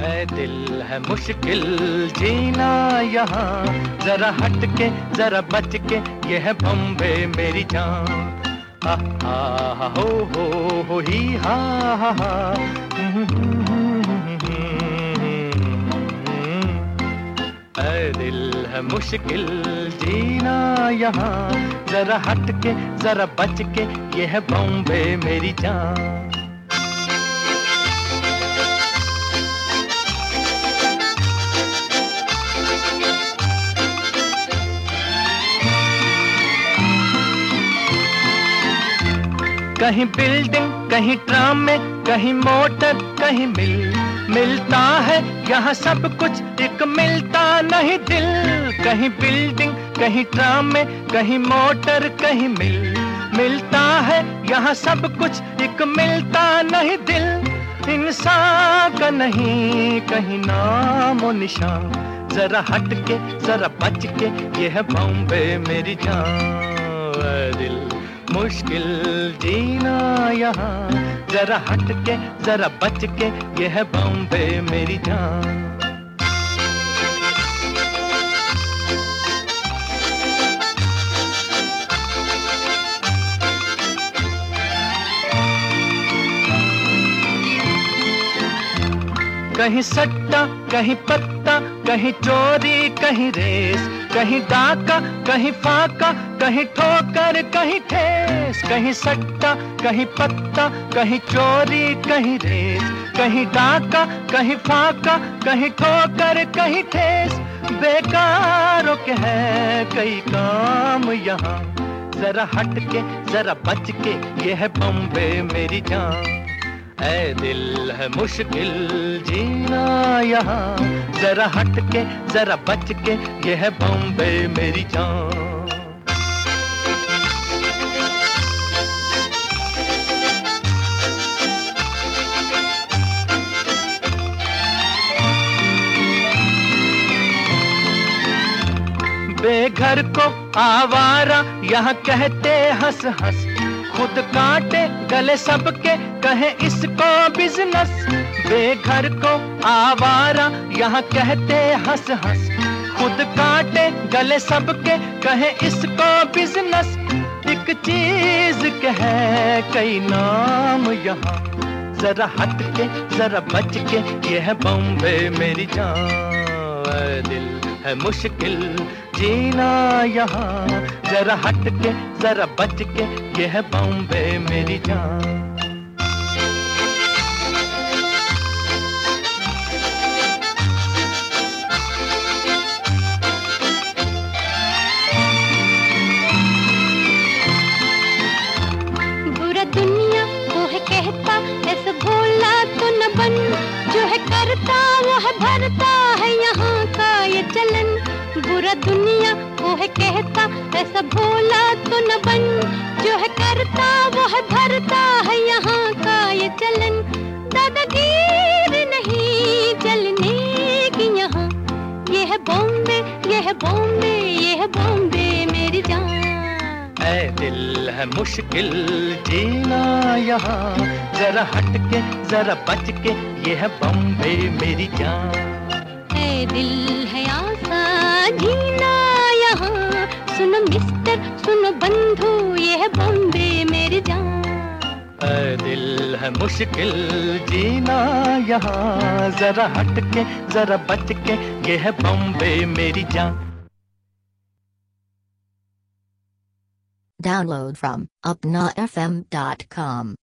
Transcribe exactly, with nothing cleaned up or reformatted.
ऐ दिल है मुश्किल जीना यहाँ, जरा हट के जरा बच के, ये है बॉम्बे मेरी जान। हा हा हो हो हो ही हा हा हा। ऐ दिल है मुश्किल जीना यहाँ, जरा हट के जरा बच के, ये है बॉम्बे मेरी जान। कहीं बिल्डिंग कहीं ट्राम में, कहीं मोटर कहीं मिल, मिलता है यहाँ सब कुछ, एक मिलता नहीं दिल। कहीं बिल्डिंग कहीं ट्राम में, कहीं मोटर कहीं मिल, मिलता है यहाँ सब कुछ, एक मिलता नहीं दिल। इंसान का नहीं कहीं नाम और निशान, जरा हट के जरा बच के, ये है बॉम्बे मेरी जान। दिल मुश्किल जीना यहाँ, जरा हट के जरा बच के, ये है बॉम्बे मेरी जान। कहीं सट्टा कहीं पत्ता, कहीं चोरी कहीं रेस, कहीं डाका कहीं फाका, कहीं ठोकर कहीं ठेस। कहीं सट्टा कहीं पत्ता, कहीं चोरी कहीं रेस, कहीं डाका कहीं फाका, कहीं ठोकर कहीं ठेस। बेकारों के है कई काम यहाँ, जरा हट के जरा बच के, ये है बॉम्बे मेरी जान। ऐ दिल है मुश्किल जीना यहाँ, जरा हट के जरा बच के, ये है बॉम्बे मेरी जान। बेघर को आवारा यहाँ कहते हंस हंस, खुद काटे गले सबके कहे इसको बिजनेस। बेघर को आवारा यहाँ कहते हंस हंस, खुद काटे गले सबके कहे इसको बिजनेस। एक चीज के है कई नाम यहाँ, जरा हट के जरा बच के, ये है बॉम्बे मेरी जान। दिल है मुश्किल जीना यहाँ, जरा हट के जरा बच के, ये है बॉम्बे मेरी जान। बुरा दुनिया वो है कहता, ऐसा भोला तो न बन, जो है करता वो है भरता है यहाँ का ये चलन। बुरा दुनिया वो है कहता, ऐसा भोला तो न बन, जो है करता वो है भरता है यहाँ का ये चलन। दादागीर नहीं चलने की यहाँ, ये है बॉम्बे ये है बॉम्बे ये है बॉम्बे मेरी जान। ऐ दिल है मुश्किल जीना यहाँ, जरा हट के जरा बच के, ये है बॉम्बे मेरी जान। ऐ दिल है आसान जीना यहाँ, सुनो मिस्टर सुनो बंधु, ये है बॉम्बे मेरी जान। ऐ दिल है मुश्किल जीना यहाँ, जरा हट के जरा बच के, ये है बॉम्बे मेरी जान। Download from upna f m dot com.